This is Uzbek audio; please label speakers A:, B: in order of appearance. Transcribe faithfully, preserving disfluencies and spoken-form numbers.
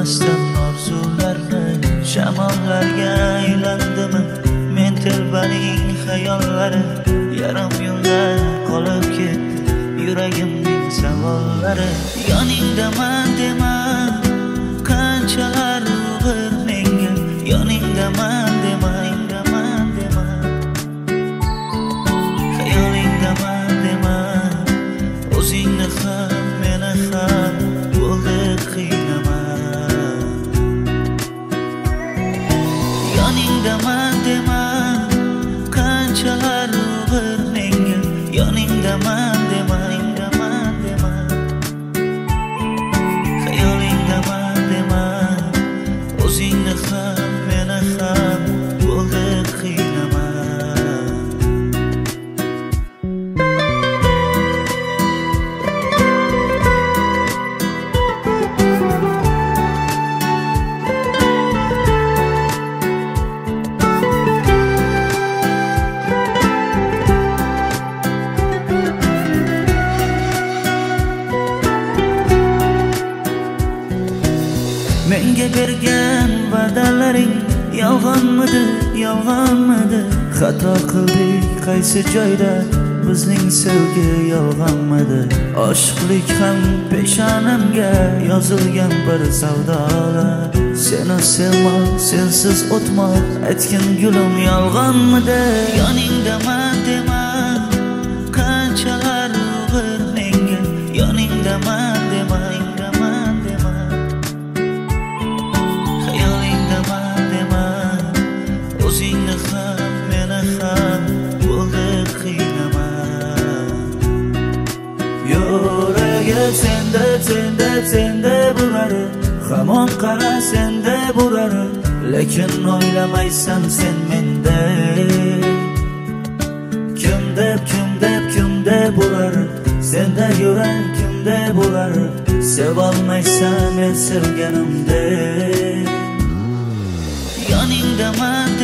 A: bilmasdan orzularni, shamollarga aylandimi men telbaning xayollari. Yarim yo'lda qolib ketdi yuragimning savollari. Yoningdaman dema qanchalar og'ir menga, yoningdaman dema, yoningdaman dema, xayolingdaman dema. O'zingni ham meni ham bo'ldi qiynama. Yoningdaman dema qanchalar og'ir menga, yoningdaman dema, yoningdaman dema, xayolingdaman dema. O'zingni ham meni ham bo'ldi qiynama. Menga bergan va'dalaring yolg'onmidi, yolg'onmidi? Xato qildik qaysi joyda, bizning sevgi yolg'onmidi? Oshiqlik ham peshonamga yozilgan bir savdolar. Seni sevmoq, sensiz o'tmoq, aytgin gulim yolg'onmidi? Yoningdaman dema qanchalar og'ir menga, yoningdaman dema, yoningdaman dema, xayolingdaman dema. O'zingni ham meni ham bo'ldi qiynama. Yuragim senda, senda, senda burar, hamon qara senda burar, lekin o'ylamaysan sen menda. Kim deb, kim deb, kim deb burar, senda yurak kimda bular, sevolmaysan men sevganimda. Yoningdaman